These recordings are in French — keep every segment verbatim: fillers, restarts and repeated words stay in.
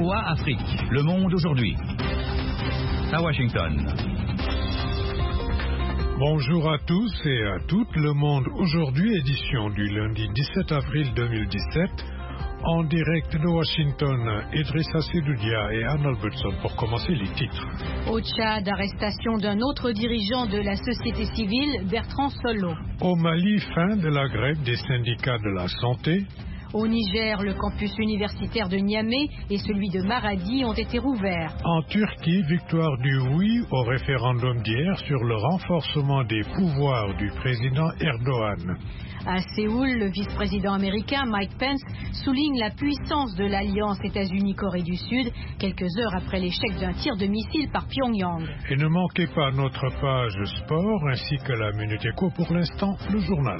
V O A Afrique, Le Monde aujourd'hui. À Washington. Bonjour à tous et à toutes. Le Monde aujourd'hui, édition du lundi dix-sept avril deux mille dix-sept. En direct de Washington, Idrissa Sedoudia et Arnold Budson pour commencer les titres. Au Tchad, arrestation d'un autre dirigeant de la société civile, Bertrand Solo. Au Mali, fin de la grève des syndicats de la santé. Au Niger, le campus universitaire de Niamey et celui de Maradi ont été rouverts. En Turquie, victoire du oui au référendum d'hier sur le renforcement des pouvoirs du président Erdogan. À Séoul, le vice-président américain Mike Pence souligne la puissance de l'alliance États-Unis-Corée du Sud, quelques heures après l'échec d'un tir de missile par Pyongyang. Et ne manquez pas notre page sport ainsi que la Minute Éco. Pour l'instant, le journal.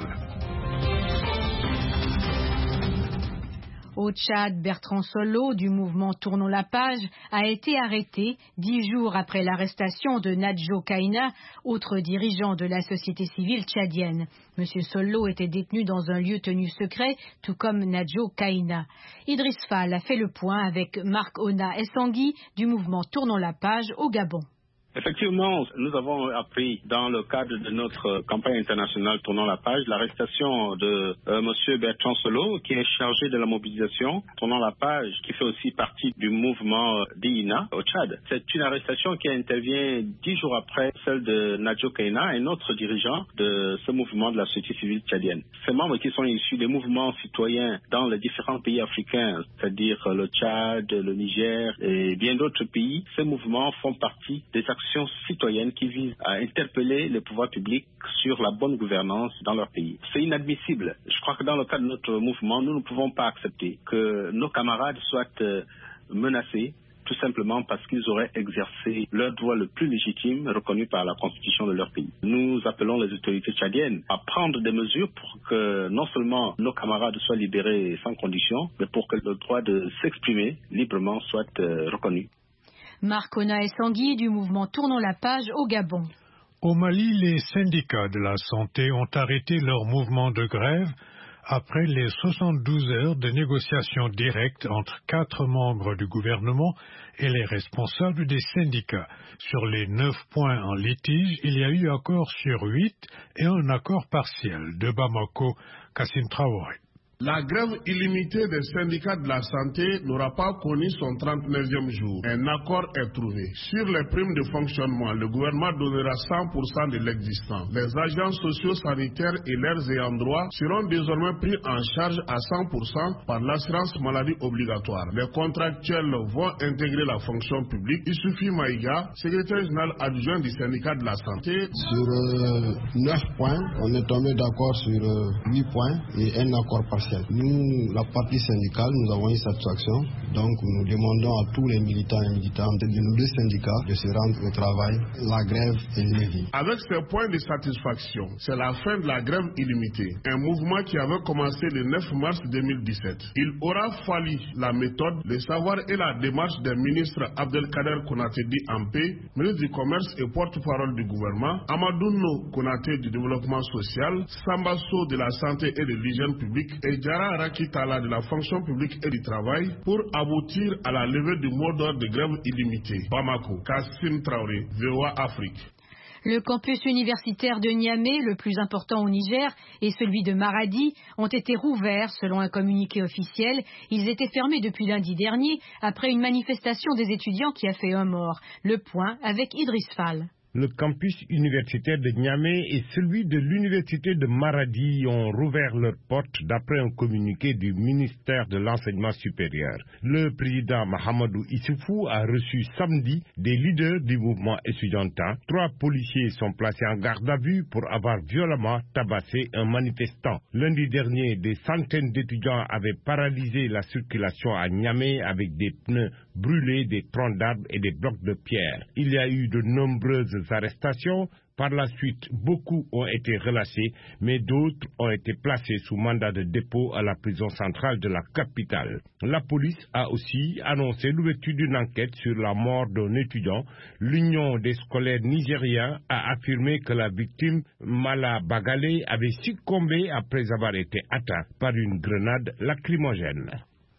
Au Tchad, Bertrand Solo, du mouvement Tournons la page, a été arrêté dix jours après l'arrestation de Nadjo Kaina, autre dirigeant de la société civile tchadienne. Monsieur Solo était détenu dans un lieu tenu secret, tout comme Nadjo Kaina. Idriss Fall a fait le point avec Marc Ona Essangui du mouvement Tournons la page au Gabon. Effectivement, nous avons appris dans le cadre de notre campagne internationale Tournons la page l'arrestation de euh, M. Bertrand Solo, qui est chargé de la mobilisation Tournons la page, qui fait aussi partie du mouvement d'I I N A au Tchad. C'est une arrestation qui intervient dix jours après celle de Nadjo Kaina, un autre dirigeant de ce mouvement de la société civile tchadienne. Ces membres qui sont issus des mouvements citoyens dans les différents pays africains, c'est-à-dire le Tchad, le Niger et bien d'autres pays, ces mouvements font partie des actions citoyennes qui visent à interpeller les pouvoirs publics sur la bonne gouvernance dans leur pays. C'est inadmissible. Je crois que dans le cadre de notre mouvement, nous ne pouvons pas accepter que nos camarades soient euh, menacés tout simplement parce qu'ils auraient exercé leur droit le plus légitime reconnu par la constitution de leur pays. Nous appelons les autorités tchadiennes à prendre des mesures pour que non seulement nos camarades soient libérés sans condition, mais pour que le droit de s'exprimer librement soit euh, reconnu. Marc Ona Essangui du mouvement Tournons la page au Gabon. Au Mali, les syndicats de la santé ont arrêté leur mouvement de grève après les soixante-douze heures de négociations directes entre quatre membres du gouvernement et les responsables des syndicats. Sur les neuf points en litige, il y a eu accord sur huit et un accord partiel. De Bamako, Kassim Traoré. La grève illimitée des syndicats de la santé n'aura pas connu son trente-neuvième jour. Un accord est trouvé. Sur les primes de fonctionnement, le gouvernement donnera cent pour cent de l'existant. Les agents sociaux sanitaires et leurs ayants droit seront désormais pris en charge à cent pour cent par l'assurance maladie obligatoire. Les contractuels vont intégrer la fonction publique. Issoufy Maïga, secrétaire général adjoint du syndicat de la santé. Sur euh, neuf points, on est tombé d'accord sur euh, huit points et un accord partiel. Nous, la partie syndicale, nous avons eu satisfaction. Donc, nous demandons à tous les militants et militantes de nos deux syndicats de se rendre au travail. La grève est levée. Avec ces points de satisfaction, c'est la fin de la grève illimitée. Un mouvement qui avait commencé le neuf mars deux mille dix-sept. Il aura fallu la méthode, le savoir et la démarche des ministres Abdelkader Konaté dit Ampé, ministre du Commerce et porte-parole du gouvernement, Amadou Konaté du Développement social, Sambasso de la Santé et de l'Hygiène publique et Jara Rakitala de la fonction publique et du travail pour aboutir à la levée du mot d'ordre de grève illimitée. Bamako, Kassim Traoré, V O A Afrique. Le campus universitaire de Niamey, le plus important au Niger, et celui de Maradi ont été rouverts selon un communiqué officiel. Ils étaient fermés depuis lundi dernier après une manifestation des étudiants qui a fait un mort. Le point avec Idriss Fall. Le campus universitaire de Niamey et celui de l'université de Maradi ont rouvert leurs portes d'après un communiqué du ministère de l'Enseignement supérieur. Le président Mahamadou Issoufou a reçu samedi des leaders du mouvement étudiantin. Trois policiers sont placés en garde à vue pour avoir violemment tabassé un manifestant. Lundi dernier, des centaines d'étudiants avaient paralysé la circulation à Niamey avec des pneus brûlés, des troncs d'arbres et des blocs de pierre. Il y a eu de nombreuses arrestations. Par la suite, beaucoup ont été relâchés, mais d'autres ont été placés sous mandat de dépôt à la prison centrale de la capitale. La police a aussi annoncé l'ouverture d'une enquête sur la mort d'un étudiant. L'Union des scolaires nigériens a affirmé que la victime, Mala Bagale, avait succombé après avoir été atteinte par une grenade lacrymogène.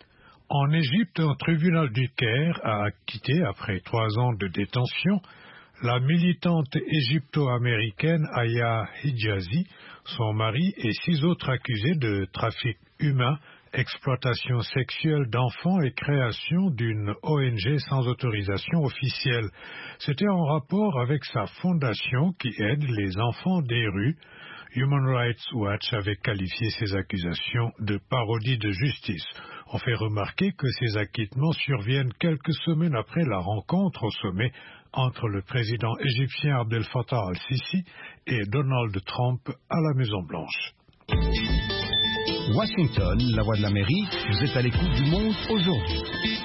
En Égypte, un tribunal du Caire a acquitté, après trois ans de détention, la militante égypto-américaine Aya Hijazi, son mari et six autres accusés de trafic humain, exploitation sexuelle d'enfants et création d'une O N G sans autorisation officielle. C'était en rapport avec sa fondation qui aide les enfants des rues. Human Rights Watch avait qualifié ces accusations de parodie de justice. On fait remarquer que ces acquittements surviennent quelques semaines après la rencontre au sommet entre le président égyptien Abdel Fattah al-Sisi et Donald Trump à la Maison-Blanche. Washington, la voix de l'Amérique, vous êtes à l'écoute du monde aujourd'hui.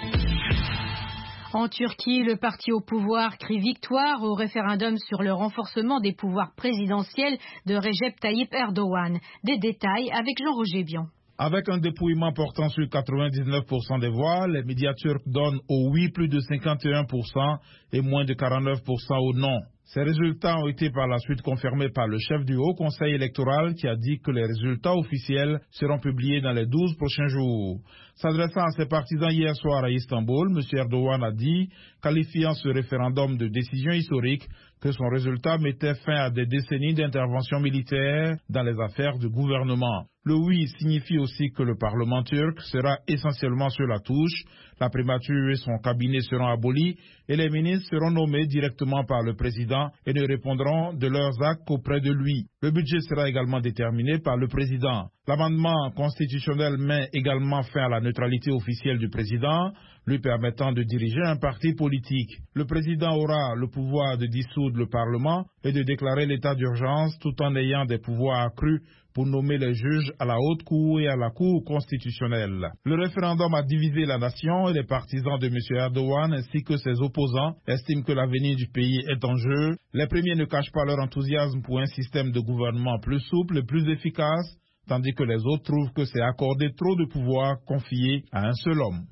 En Turquie, le parti au pouvoir crie victoire au référendum sur le renforcement des pouvoirs présidentiels de Recep Tayyip Erdogan. Des détails avec Jean-Roger Bion. Avec un dépouillement portant sur quatre-vingt-dix-neuf pour cent des voix, les médias turcs donnent au oui plus de cinquante et un pour cent et moins de quarante-neuf pour cent au non. Ces résultats ont été par la suite confirmés par le chef du Haut Conseil électoral qui a dit que les résultats officiels seront publiés dans les douze prochains jours. S'adressant à ses partisans hier soir à Istanbul, M. Erdogan a dit, qualifiant ce référendum de décision historique, que son résultat mettait fin à des décennies d'intervention militaire dans les affaires du gouvernement. Le oui signifie aussi que le Parlement turc sera essentiellement sur la touche, la primature et son cabinet seront abolis et les ministres seront nommés directement par le président et ne répondront de leurs actes qu'auprès de lui. Le budget sera également déterminé par le président. L'amendement constitutionnel met également fin à la neutralité officielle du président, lui permettant de diriger un parti politique. Le président aura le pouvoir de dissoudre le Parlement et de déclarer l'état d'urgence tout en ayant des pouvoirs accrus pour nommer les juges à la Haute Cour et à la Cour constitutionnelle. Le référendum a divisé la nation et les partisans de M. Erdogan ainsi que ses opposants estiment que l'avenir du pays est en jeu. Les premiers ne cachent pas leur enthousiasme pour un système de gouvernement plus souple et plus efficace, tandis que les autres trouvent que c'est accorder trop de pouvoir confié à un seul homme.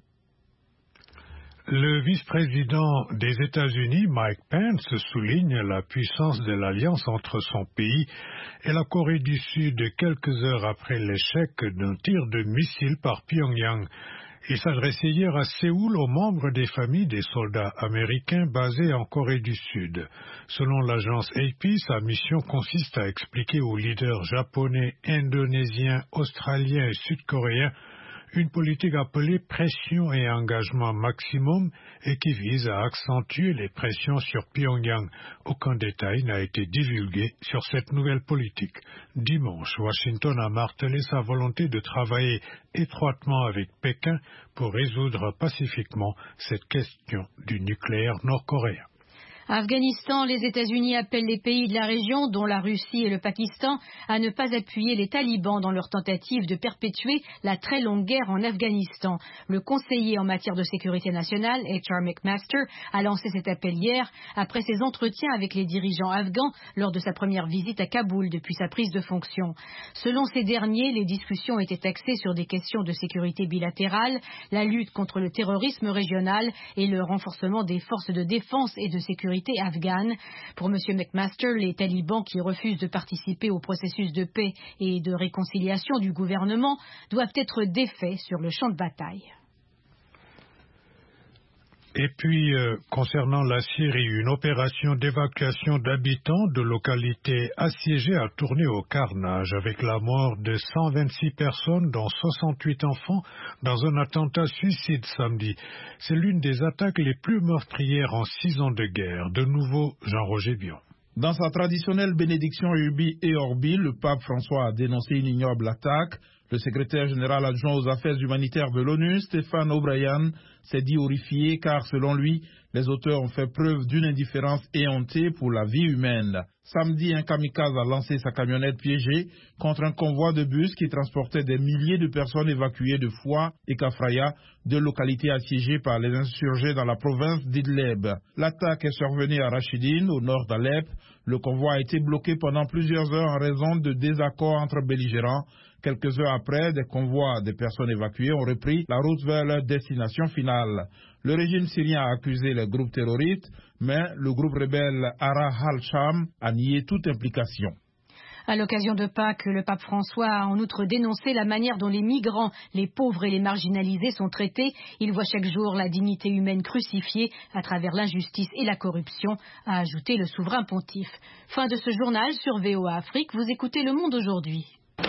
Le vice-président des États-Unis, Mike Pence, souligne la puissance de l'alliance entre son pays et la Corée du Sud quelques heures après l'échec d'un tir de missile par Pyongyang. Il s'adressait hier à Séoul aux membres des familles des soldats américains basés en Corée du Sud. Selon l'agence A P, sa mission consiste à expliquer aux leaders japonais, indonésiens, australiens et sud-coréens une politique appelée pression et engagement maximum et qui vise à accentuer les pressions sur Pyongyang. Aucun détail n'a été divulgué sur cette nouvelle politique. Dimanche, Washington a martelé sa volonté de travailler étroitement avec Pékin pour résoudre pacifiquement cette question du nucléaire nord-coréen. Afghanistan, les États-Unis appellent les pays de la région, dont la Russie et le Pakistan, à ne pas appuyer les talibans dans leur tentative de perpétuer la très longue guerre en Afghanistan. Le conseiller en matière de sécurité nationale, H R McMaster, a lancé cet appel hier après ses entretiens avec les dirigeants afghans lors de sa première visite à Kaboul depuis sa prise de fonction. Selon ces derniers, les discussions étaient axées sur des questions de sécurité bilatérale, la lutte contre le terrorisme régional et le renforcement des forces de défense et de sécurité afghane. Pour M. McMaster, les talibans qui refusent de participer au processus de paix et de réconciliation du gouvernement doivent être défaits sur le champ de bataille. Et puis, euh, concernant la Syrie, une opération d'évacuation d'habitants de localités assiégées a tourné au carnage avec la mort de cent vingt-six personnes, dont soixante-huit enfants, dans un attentat suicide samedi. C'est l'une des attaques les plus meurtrières en six ans de guerre. De nouveau, Jean-Roger Bion. Dans sa traditionnelle bénédiction Urbi et Orbi, le pape François a dénoncé une ignoble attaque. Le secrétaire général adjoint aux affaires humanitaires de l'ONU, Stéphane O'Brien, s'est dit horrifié car, selon lui, les auteurs ont fait preuve d'une indifférence éhontée pour la vie humaine. Samedi, un kamikaze a lancé sa camionnette piégée contre un convoi de bus qui transportait des milliers de personnes évacuées de Foua et Kafraya, deux localités assiégées par les insurgés dans la province d'Idlib. L'attaque est survenue à Rachidine, au nord d'Alep. Le convoi a été bloqué pendant plusieurs heures en raison de désaccords entre belligérants. Quelques heures après, des convois de personnes évacuées ont repris la route vers leur destination finale. Le régime syrien a accusé les groupes terroristes, mais le groupe rebelle Ara al-Sham a nié toute implication. À l'occasion de Pâques, le pape François a en outre dénoncé la manière dont les migrants, les pauvres et les marginalisés sont traités. Il voit chaque jour la dignité humaine crucifiée à travers l'injustice et la corruption, a ajouté le souverain pontife. Fin de ce journal sur V O A Afrique. Vous écoutez Le Monde aujourd'hui.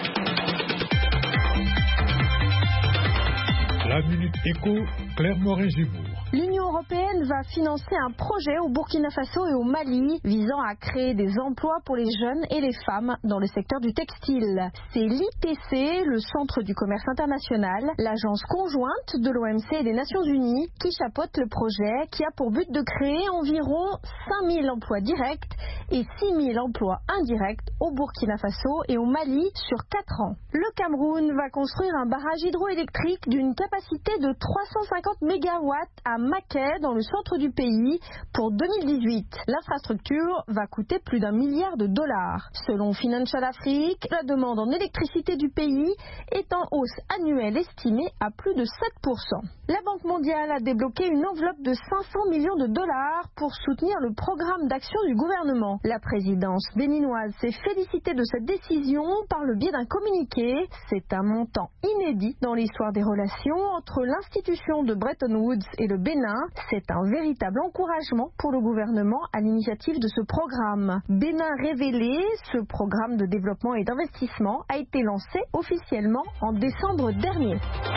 La Minute Éco, Claire Morin-Gibourg. L'Union européenne va financer un projet au Burkina Faso et au Mali visant à créer des emplois pour les jeunes et les femmes dans le secteur du textile. C'est l'I T C, le Centre du commerce international, l'agence conjointe de l'O M C et des Nations Unies, qui chapeaute le projet qui a pour but de créer environ cinq mille emplois directs et six mille emplois indirects au Burkina Faso et au Mali sur quatre ans. Le Cameroun va construire un barrage hydroélectrique d'une capacité de trois cent cinquante mégawatts à Maquet, dans le centre du pays, pour deux mille dix-huit. L'infrastructure va coûter plus d'un milliard de dollars. Selon Financial Afrique, la demande en électricité du pays est en hausse annuelle estimée à plus de sept pour cent. La Banque mondiale a débloqué une enveloppe de cinq cents millions de dollars pour soutenir le programme d'action du gouvernement. La présidence béninoise s'est félicitée de cette décision par le biais d'un communiqué. C'est un montant inédit dans l'histoire des relations entre l'institution de Bretton Woods et le Bénin. C'est un véritable encouragement pour le gouvernement à l'initiative de ce programme. Bénin révélé, ce programme de développement et d'investissement a été lancé officiellement en décembre dernier.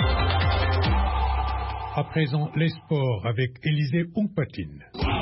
À présent, les sports avec Élisée Oungpatine.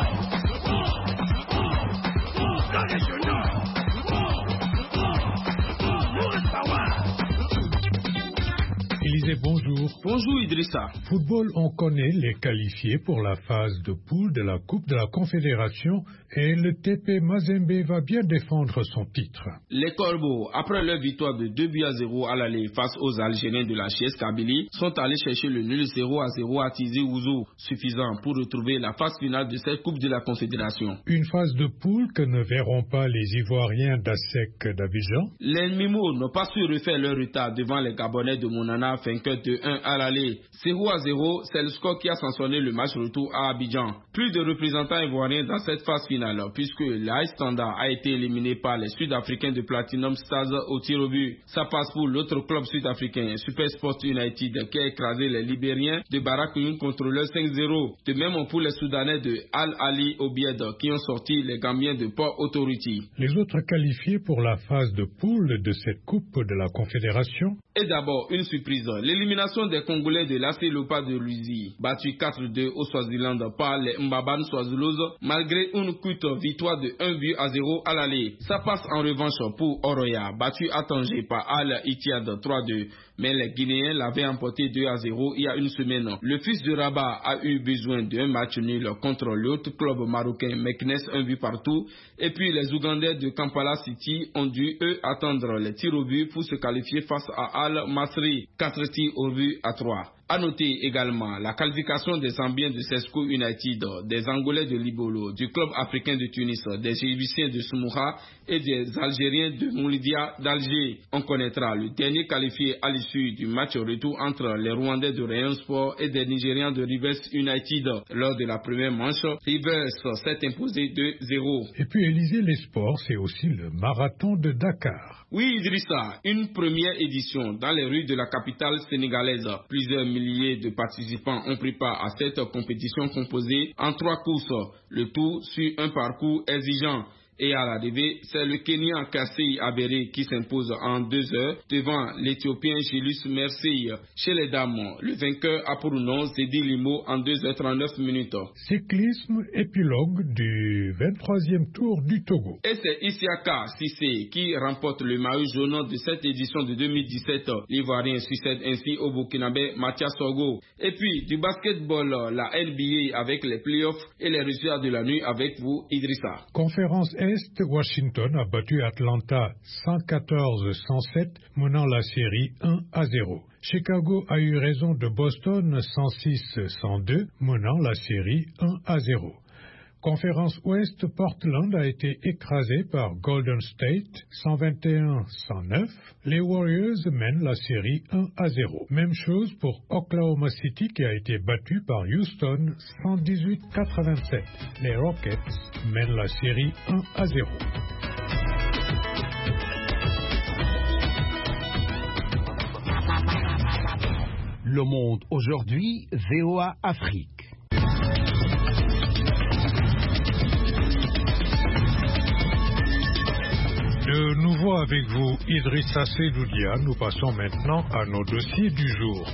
Élisée, bonjour. Bonjour Idrissa. Football, on connaît les qualifiés pour la phase de poule de la Coupe de la Confédération et le T P Mazembe va bien défendre son titre. Les Corbeaux, après leur victoire de deux buts à zéro à l'aller face aux Algériens de la G S Kabylie, sont allés chercher le nul zéro à zéro à Tizi Ouzou, suffisant pour retrouver la phase finale de cette Coupe de la Confédération. Une phase de poule que ne verront pas les Ivoiriens d'A S E C d'Abidjan. Les Mimos n'ont pas su refaire leur retard devant les Gabonais de Monana, vainqueurs de un à l'aller. zéro à zéro, c'est le score qui a sanctionné le match retour à Abidjan. Plus de représentants ivoiriens dans cette phase finale, puisque l'A S Standard a été éliminé par les Sud-Africains de Platinum Stars au tir au but. Ça passe pour l'autre club sud-africain, Super Sport United, qui a écrasé les Libériens de Barakoun contre leur cinq zéro. De même pour les Soudanais de Al Ali Obied, qui ont sorti les Gambiens de Port Authority. Les autres qualifiés pour la phase de poule de cette Coupe de la Confédération. Et d'abord, une surprise, l'élimination des Congolais de l'A C Leopards de Louisie, battu quatre deux au Swaziland par les Mbaban Swazilos, malgré une courte victoire de un but à zéro à l'aller. Ça passe en revanche pour Oroya, battu à Tanger par Al Ittihad trois deux. Mais les Guinéens l'avaient emporté deux à zéro il y a une semaine. Le fils de Rabat a eu besoin d'un match nul contre l'autre club marocain Meknes, un but partout. Et puis les Ougandais de Kampala City ont dû, eux, attendre les tirs au but pour se qualifier face à Al Masry, quatre tirs au but à trois. À noter également la qualification des Zambiens de Sesco United, des Angolais de Libolo, du club africain de Tunis, des Égyptiens de Soumoura et des Algériens de Moulidia d'Alger. On connaîtra le dernier qualifié à l'issue du match retour entre les Rwandais de Rayon Sport et des Nigérians de Rivers United. Lors de la première manche, Rivers s'est imposé deux zéro. Et puis Élisée, les sports, c'est aussi le marathon de Dakar. Oui Idrissa, une première édition dans les rues de la capitale sénégalaise. Plusieurs milliers de participants ont pris part à cette compétition composée en trois courses, le tout sur un parcours exigeant. Et à l'arrivée, c'est le Kenyan Kasei Abere qui s'impose en deux heures devant l'Éthiopien Gilus Mersey. Chez les dames, le vainqueur a pour nom Zedi Limo en deux heures trente-neuf minutes. Cyclisme, épilogue du vingt-troisième Tour du Togo. Et c'est Isiaka Sissé qui remporte le maillot jaune de cette édition de deux mille dix-sept. L'Ivoirien succède ainsi au Burkinabé Mathias Sogo. Et puis du basketball, la N B A avec les playoffs et les résultats de la nuit avec vous, Idrissa. Conférence Est, Washington a battu Atlanta cent quatorze à cent sept, menant la série un à zéro. Chicago a eu raison de Boston cent six à cent deux, menant la série un à zéro. Conférence Ouest, Portland a été écrasé par Golden State cent vingt et un à cent neuf. Les Warriors mènent la série un à zéro. Même chose pour Oklahoma City qui a été battu par Houston cent dix-huit à quatre-vingt-sept. Les Rockets mènent la série un à zéro. Le Monde aujourd'hui, V O A Afrique. De nouveau avec vous, Idrissa Seydoudia. Nous passons maintenant à nos dossiers du jour.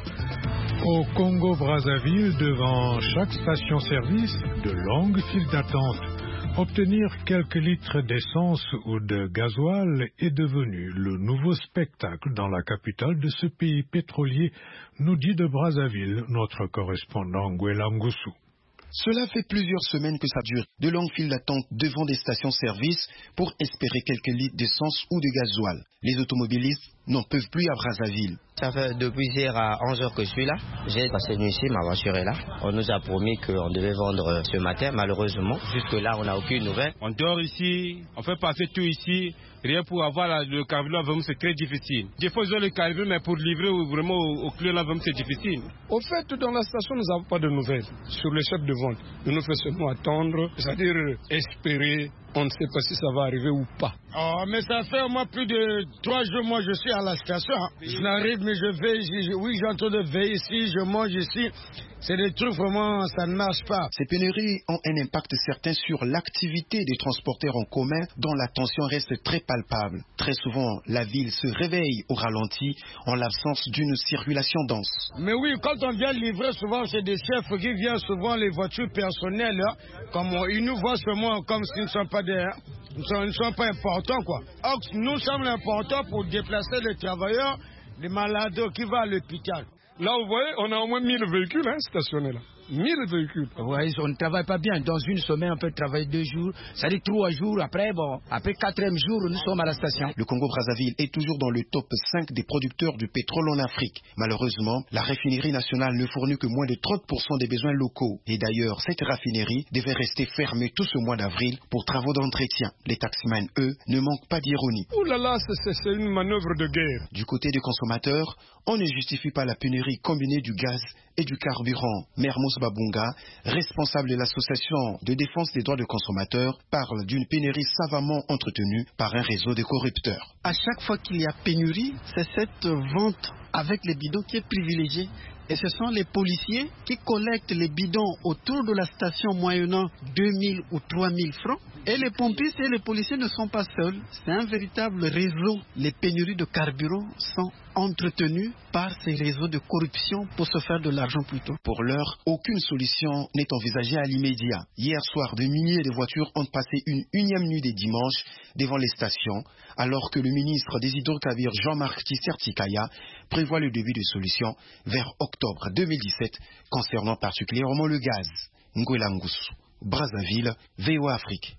Au Congo-Brazzaville, devant chaque station-service, de longues files d'attente. Obtenir quelques litres d'essence ou de gasoil est devenu le nouveau spectacle dans la capitale de ce pays pétrolier, nous dit de Brazzaville notre correspondant Nguela Ngoussou. Cela fait plusieurs semaines que ça dure. De longues files d'attente devant des stations-service pour espérer quelques litres d'essence ou de gasoil. Les automobilistes n'en peuvent plus à Brazzaville. Ça fait depuis hier à onze heures que je suis là. J'ai passé une nuit ici, ma voiture est là. On nous a promis qu'on devait vendre ce matin. Malheureusement, jusque-là, on n'a aucune nouvelle. On dort ici, on fait passer tout ici. Rien pour avoir la, le carburant, vraiment, c'est très difficile. Des fois, ils ont le carburant, mais pour livrer vraiment au, au client, là, vraiment, c'est difficile. Au fait, dans la station, nous n'avons pas de nouvelles sur les chefs de vente. Nous nous faisons seulement attendre, c'est-à-dire espérer. On ne sait pas si ça va arriver ou pas. Oh, mais ça fait au moins plus de trois jours, moi, je suis à la station. Hein. Je n'arrive, mais je vais ici. Oui, j'entends de veiller ici, je mange ici. C'est des trucs, vraiment, ça ne marche pas. Ces pénuries ont un impact certain sur l'activité des transporteurs en commun, dont la tension reste très palpable. Très souvent, la ville se réveille au ralenti en l'absence d'une circulation dense. Mais oui, quand on vient livrer, souvent, c'est des chefs qui viennent souvent les voitures personnelles. Hein, comme on, ils nous voient seulement comme s'ils ne sont pas des... Ils sont, ils ne sont pas importants, quoi. Or, nous sommes importants pour déplacer les travailleurs, les malades qui vont à l'hôpital. Là, vous voyez, on a au moins mille véhicules hein, stationnés là. mille véhicules. Ouais, on ne travaille pas bien. Dans une semaine, on peut travailler deux jours. Ça dit trois jours. Après, bon, après quatrième jour, nous sommes à la station. Le Congo-Brazzaville est toujours dans le top cinq des producteurs du pétrole en Afrique. Malheureusement, la raffinerie nationale ne fournit que moins de trente pour cent des besoins locaux. Et d'ailleurs, cette raffinerie devait rester fermée tout ce mois d'avril pour travaux d'entretien. Les taximans, eux, ne manquent pas d'ironie. Ouh là là, c'est une manœuvre de guerre. Du côté des consommateurs, on ne justifie pas la pénurie combinée du gaz et du carburant. Mermoz Babunga, responsable de l'association de défense des droits des consommateurs, parle d'une pénurie savamment entretenue par un réseau de corrupteurs. À chaque fois qu'il y a pénurie, c'est cette vente avec les bidons qui est privilégiée. Et ce sont les policiers qui collectent les bidons autour de la station moyennant deux mille ou trois mille francs. Et les pompistes et les policiers ne sont pas seuls. C'est un véritable réseau. Les pénuries de carburant sont entretenues par ces réseaux de corruption pour se faire de l'argent plutôt. Pour l'heure, aucune solution n'est envisagée à l'immédiat. Hier soir, des milliers de voitures ont passé une unième nuit des dimanches devant les stations, alors que le ministre des Hydrocarbures Jean-Marc Tissertikaya prévoit le début de solutions vers octobre deux mille dix-sept, concernant particulièrement le gaz. Nguela Ngoussou, Brazzaville, V O A Afrique.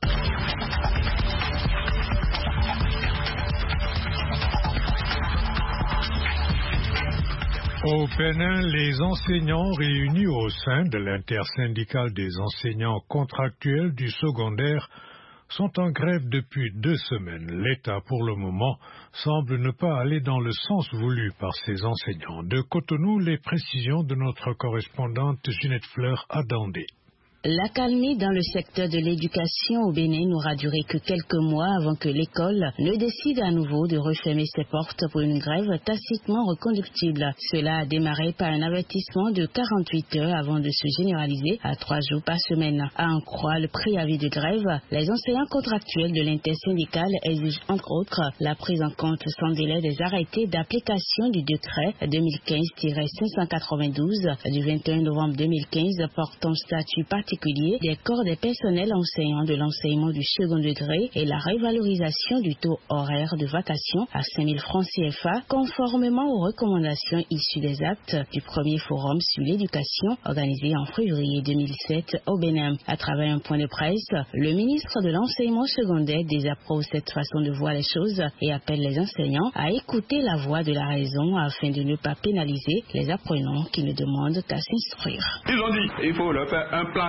Au Bénin, les enseignants réunis au sein de l'intersyndicale des enseignants contractuels du secondaire sont en grève depuis deux semaines. L'État, pour le moment, semble ne pas aller dans le sens voulu par ces enseignants. De Cotonou, les précisions de notre correspondante Ginette Fleur à Dandé. L'accalmie dans le secteur de l'éducation au Bénin n'aura duré que quelques mois avant que l'école ne décide à nouveau de refermer ses portes pour une grève tacitement reconductible. Cela a démarré par un avertissement de quarante-huit heures avant de se généraliser à trois jours par semaine. À en croire le préavis de grève, les enseignants contractuels de l'intersyndicale exigent entre autres la prise en compte sans délai des arrêtés d'application du décret deux mille quinze tiret cinq cent quatre-vingt-douze du vingt et un novembre deux mille quinze portant statut particulier des corps des personnels enseignants de l'enseignement du second degré et la révalorisation du taux horaire de vacation à cinq mille francs C F A, conformément aux recommandations issues des actes du premier forum sur l'éducation organisé en février deux mille sept au Bénin. À travers un point de presse, le ministre de l'enseignement secondaire désapprouve cette façon de voir les choses et appelle les enseignants à écouter la voix de la raison afin de ne pas pénaliser les apprenants qui ne demandent qu'à s'instruire. Ils ont dit qu'il faut leur faire un plan de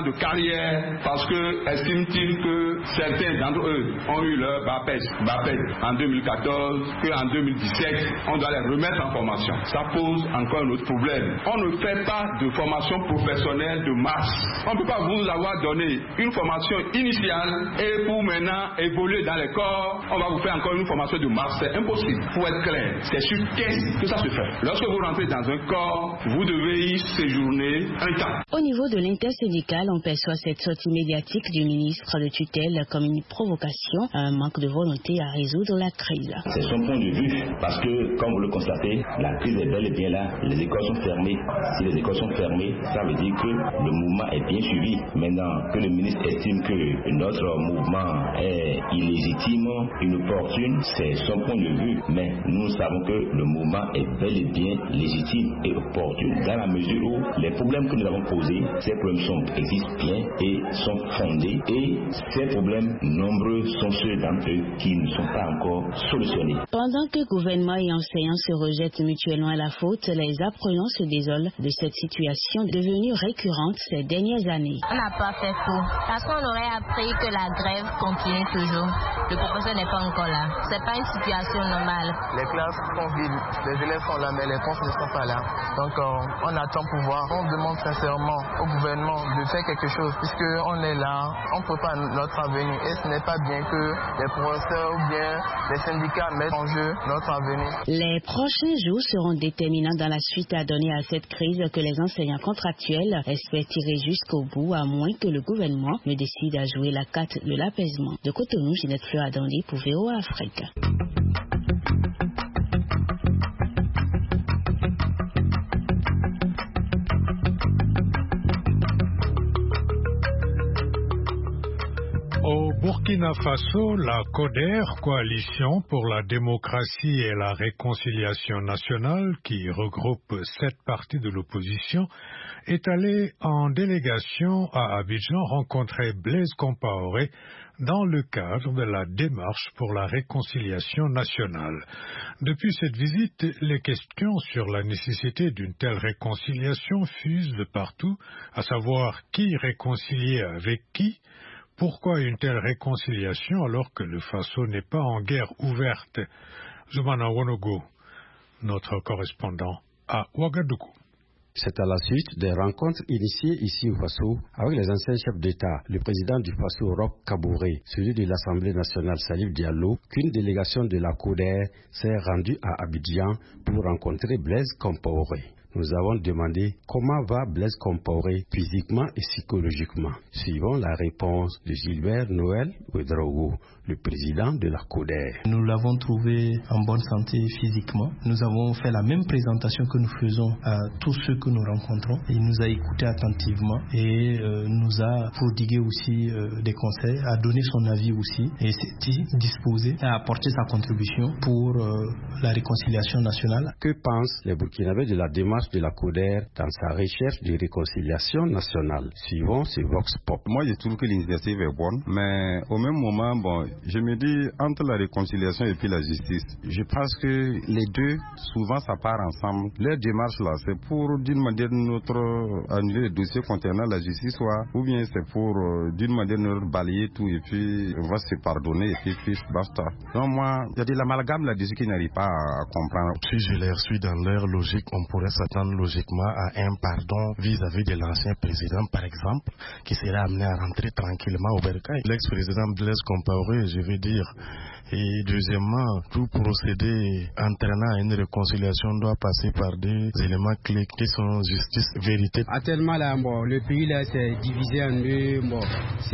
de carrière parce que estiment-ils que certains d'entre eux ont eu leur B A P E S, B A P E S en deux mille quatorze, qu'en deux mille dix-sept, on doit les remettre en formation. Ça pose encore un autre problème. On ne fait pas de formation professionnelle de masse. On ne peut pas vous avoir donné une formation initiale et pour maintenant évoluer dans les corps, on va vous faire encore une formation de masse. C'est impossible. Pour être clair, c'est sur qu'est-ce que ça se fait. Lorsque vous rentrez dans un corps, vous devez y séjourner un temps. Au niveau de l'intersyndicale, on perçoit cette sortie médiatique du ministre de tutelle comme une provocation, un manque de volonté à résoudre la crise. C'est son point de vue, parce que, comme vous le constatez, la crise est bel et bien là. Les écoles sont fermées. Si les écoles sont fermées, ça veut dire que le mouvement est bien suivi. Maintenant, que le ministre estime que notre mouvement est illégitime, inopportune, c'est son point de vue. Mais nous savons que le mouvement est bel et bien légitime et opportune, dans la mesure où les problèmes que nous avons posés, ces problèmes sont, existent bien et sont fondés. Et ces problèmes, nombreux sont ceux d'entre eux qui ne sont pas encore solutionnés. Pendant que gouvernement et enseignants se rejettent mutuellement la faute, les apprenants se désolent de cette situation devenue récurrente ces dernières années. On n'a pas fait faux, parce qu'on aurait appris que la grève continue toujours. Le professeur n'est pas encore là. C'est pas une situation normale. Les classes sont vides, les élèves sont là, mais les profs ne sont pas là. Donc euh, on attend pour voir. On demande sincèrement au gouvernement de faire quelque chose, puisqu'on est là, on prépare notre avenir. Et ce n'est pas bien que les professeurs ou bien les syndicats mettent en jeu notre avenir. Les prochains jours seront déterminants dans la suite à donner à cette crise que les enseignants contractuels espèrent tirer jusqu'au bout, à moins que le gouvernement ne décide à jouer la carte de l'apaisement. De Cotonou, Ginette Fleur Adandé pour V O A Afrique. Au Burkina Faso, la CODER, Coalition pour la démocratie et la réconciliation nationale, qui regroupe sept partis de l'opposition, est allée en délégation à Abidjan rencontrer Blaise Compaoré dans le cadre de la démarche pour la réconciliation nationale. Depuis cette visite, les questions sur la nécessité d'une telle réconciliation fusent de partout, à savoir qui réconcilier avec qui. Pourquoi une telle réconciliation alors que le Faso n'est pas en guerre ouverte? Zoumana Wonogo, notre correspondant à Ouagadougou. C'est à la suite des rencontres initiées ici au Faso avec les anciens chefs d'État, le président du Faso Roch Kaboré, celui de l'Assemblée nationale Salif Diallo, qu'une délégation de la CODER s'est rendue à Abidjan pour rencontrer Blaise Compaoré. Nous avons demandé comment va Blaise Compaoré physiquement et psychologiquement. Suivons la réponse de Gilbert Noël Ouedraogo, le président de la CODER. Nous l'avons trouvé en bonne santé physiquement. Nous avons fait la même présentation que nous faisons à tous ceux que nous rencontrons. Il nous a écoutés attentivement et euh, nous a prodigué aussi euh, des conseils, a donné son avis aussi et s'est disposé à apporter sa contribution pour euh, la réconciliation nationale. Que pensent les Burkinabés de la démarche de la CODER dans sa recherche de réconciliation nationale? Suivons ce Vox Pop. Moi, je trouve que l'initiative est bonne, mais au même moment, bon, je me dis entre la réconciliation et puis la justice, je pense que les deux, souvent, ça part ensemble. Leur démarche là, c'est pour d'une manière ou d'une autre annuler le dossier concernant la justice, soit, ou bien c'est pour d'une manière ou d'une autre balayer tout et puis on va se pardonner et puis, puis basta. Donc moi, il y a de l'amalgame là-dessus qui n'arrive pas à comprendre. Si je les suis dans leur logique, on pourrait s'attendre logiquement à un pardon vis-à-vis de l'ancien président, par exemple, qui serait amené à rentrer tranquillement au bercail. L'ex-président Blaise Compaoré, je veux dire. Et deuxièmement, tout procédé entraînant à une réconciliation doit passer par des éléments clés qui sont justice, vérité. Actuellement, là, bon, le pays là, c'est divisé en deux. Bon,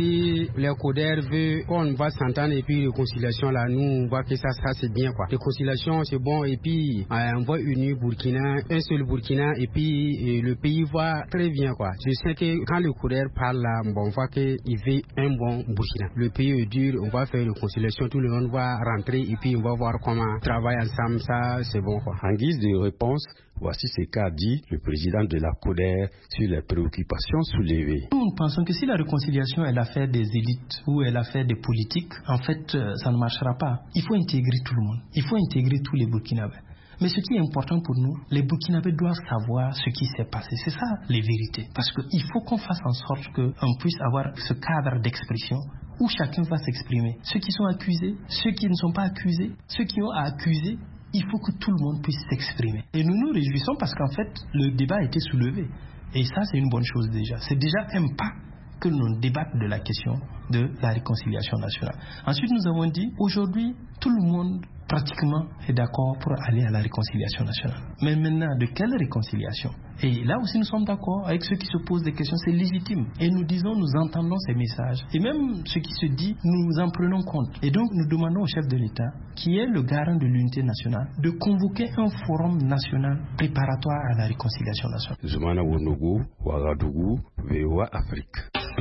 si les CODER veulent qu'on va s'entendre et puis réconciliation, là, nous, on voit que ça, ça c'est bien, quoi. Réconciliation, c'est bon, et puis euh, on va unir Burkina, un seul Burkina, et puis et le pays va très bien, quoi. Je sais que quand le CODER parle là, bon, on voit qu'il veut un bon Burkina. Le pays est dur, on va faire une réconciliation, tout le monde va rentrer et puis on va voir comment travailler ensemble, ça c'est bon, quoi. En guise de réponse, voici ce qu'a dit le président de la CODER sur les préoccupations soulevées. Nous pensons que si la réconciliation est l'affaire des élites ou est l'affaire des politiques, en fait ça ne marchera pas. Il faut intégrer tout le monde, il faut intégrer tous les Burkinabés. Mais ce qui est important pour nous, les Burkinabés doivent savoir ce qui s'est passé. C'est ça les vérités. Parce qu'il faut qu'on fasse en sorte qu'on puisse avoir ce cadre d'expression où chacun va s'exprimer. Ceux qui sont accusés, ceux qui ne sont pas accusés, ceux qui ont à accuser, il faut que tout le monde puisse s'exprimer. Et nous nous réjouissons parce qu'en fait, le débat a été soulevé. Et ça, c'est une bonne chose déjà. C'est déjà un pas que l'on débatte de la question de la réconciliation nationale. Ensuite, nous avons dit, aujourd'hui, tout le monde pratiquement est d'accord pour aller à la réconciliation nationale. Mais maintenant, de quelle réconciliation? Et là aussi, nous sommes d'accord avec ceux qui se posent des questions, c'est légitime. Et nous disons, nous entendons ces messages. Et même ce qui se dit, nous en prenons compte. Et donc, nous demandons au chef de l'État, qui est le garant de l'unité nationale, de convoquer un forum national préparatoire à la réconciliation nationale. Zoumana Wonogo, Ouagadougou, V O A Afrique.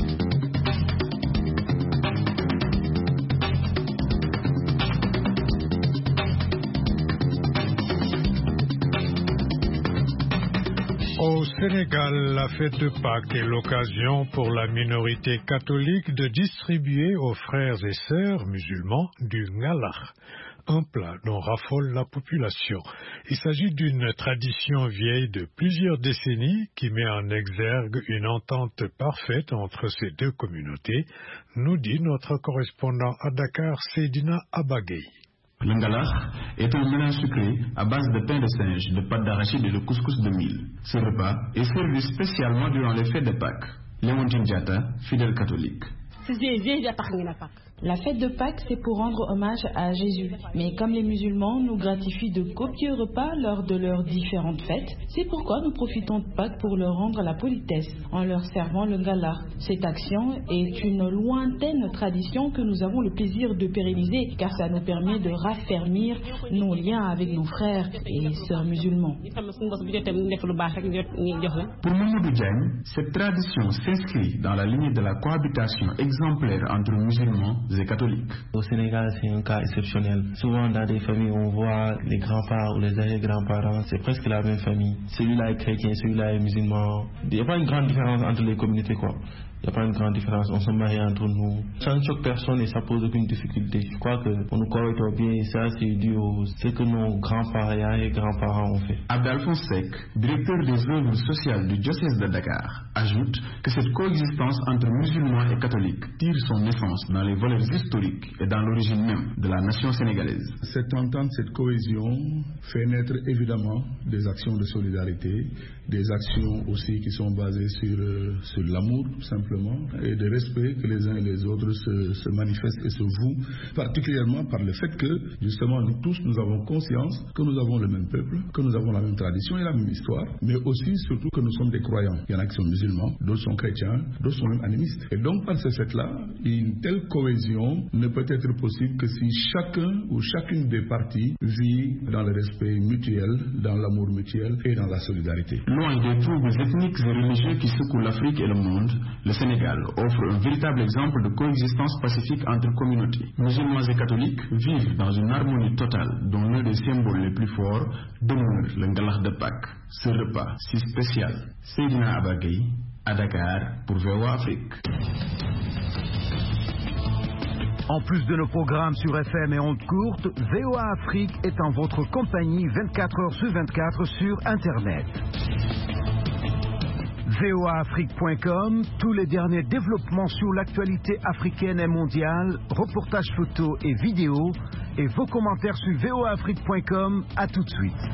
Au Sénégal, la fête de Pâques est l'occasion pour la minorité catholique de distribuer aux frères et sœurs musulmans du ngalakh, un plat dont raffole la population. Il s'agit d'une tradition vieille de plusieurs décennies qui met en exergue une entente parfaite entre ces deux communautés, nous dit notre correspondant à Dakar, Seydina Abagay. Le ngalakh est un mélange sucré à base de pain de singe, de pâte d'arachide et de couscous de mil. Ce repas est servi spécialement durant les fêtes de Pâques. Léontine Diatta, fidèle catholique. La fête de Pâques, c'est pour rendre hommage à Jésus. Mais comme les musulmans nous gratifient de copieux repas lors de leurs différentes fêtes, c'est pourquoi nous profitons de Pâques pour leur rendre la politesse en leur servant le ngalakh. Cette action est une lointaine tradition que nous avons le plaisir de pérenniser car ça nous permet de raffermir nos liens avec nos frères et sœurs musulmans. Pour Mamadou Diagne, cette tradition s'inscrit dans la lignée de la cohabitation exemplaire entre musulmans et catholiques. Au Sénégal, c'est un cas exceptionnel. Souvent, dans des familles, on voit les grands-parents ou les arrière-grands-parents, c'est presque la même famille. Celui-là est chrétien, celui-là est musulman. Il n'y a pas une grande différence entre les communautés, quoi. Il n'y a pas une grande différence, on se marie entre nous. Ça ne choque personne et ça pose aucune difficulté. Je crois qu'on nous corrige bien et ça, c'est dû à ce que nos grands-parents et grands-parents ont fait. Abdalphonse Seck, directeur des œuvres sociales du diocèse de Dakar, ajoute que cette coexistence entre musulmans et catholiques tire son essence dans les valeurs historiques et dans l'origine même de la nation sénégalaise. Cette entente, cette cohésion fait naître évidemment des actions de solidarité, des actions aussi qui sont basées sur, euh, sur l'amour, tout simplement, et de respect que les uns et les autres se, se manifestent et se vouent, particulièrement par le fait que, justement, nous tous, nous avons conscience que nous avons le même peuple, que nous avons la même tradition et la même histoire, mais aussi, surtout, que nous sommes des croyants. Il y en a qui sont musulmans, d'autres sont chrétiens, d'autres sont même animistes. Et donc, par ce fait-là, une telle cohésion ne peut être possible que si chacun ou chacune des parties vit dans le respect mutuel, dans l'amour mutuel et dans la solidarité. Loin des troubles ethniques et religieux qui secouent l'Afrique et le monde, le Sénégal offre un véritable exemple de coexistence pacifique entre communautés. Musulmans et catholiques vivent dans une harmonie totale dont l'un des symboles les plus forts demeure le ngalakh de Pâques. Ce repas si spécial. Seydina Abagay, à Dakar, pour V O A Afrique. En plus de nos programmes sur F M et ondes courtes, V O A Afrique est en votre compagnie vingt-quatre heures sur vingt-quatre sur Internet. V O A Afrique point com, tous les derniers développements sur l'actualité africaine et mondiale, reportages photos et vidéos, et vos commentaires sur V O A Afrique point com. À tout de suite.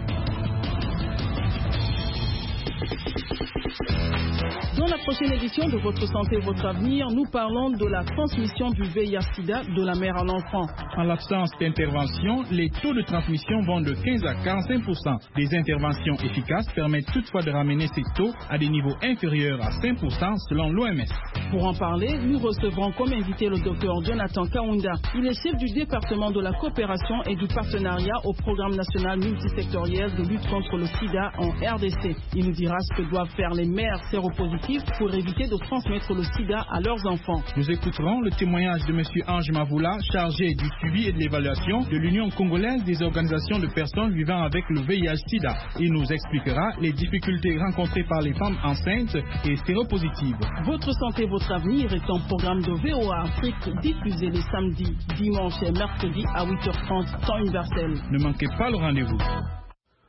Dans la prochaine édition de Votre Santé, Votre Avenir, nous parlons de la transmission du V I H-Sida de la mère à l'enfant. En l'absence d'intervention, les taux de transmission vont de quinze à quarante-cinq pour cent. Des interventions efficaces permettent toutefois de ramener ces taux à des niveaux inférieurs à cinq pour cent selon l'O M S. Pour en parler, nous recevrons comme invité le docteur Jonathan Kaounda. Il est chef du département de la coopération et du partenariat au programme national multisectoriel de lutte contre le sida en R D C. Il nous dira ce que doivent faire les mères séropositives pour éviter de transmettre le sida à leurs enfants. Nous écouterons le témoignage de M. Ange Mavoula, chargé du suivi et de l'évaluation de l'Union congolaise des organisations de personnes vivant avec le V I H-Sida. Il nous expliquera les difficultés rencontrées par les femmes enceintes et séropositives. Votre santé, votre avenir est un programme de V O A Afrique diffusé les samedis, dimanches et mercredis à huit heures trente, temps universel. Ne manquez pas le rendez-vous.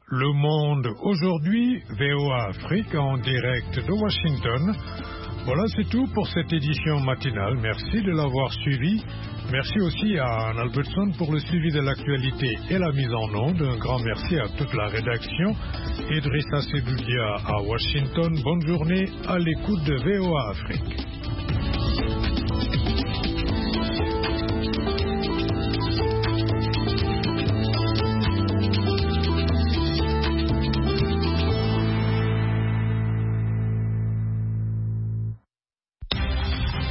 Le Monde aujourd'hui, V O A Afrique en direct de Washington. Voilà, c'est tout pour cette édition matinale. Merci de l'avoir suivi. Merci aussi à Anne Albertson pour le suivi de l'actualité et la mise en onde. Un grand merci à toute la rédaction. Idrissa Sedoudia à Washington. Bonne journée à l'écoute de V O A Afrique.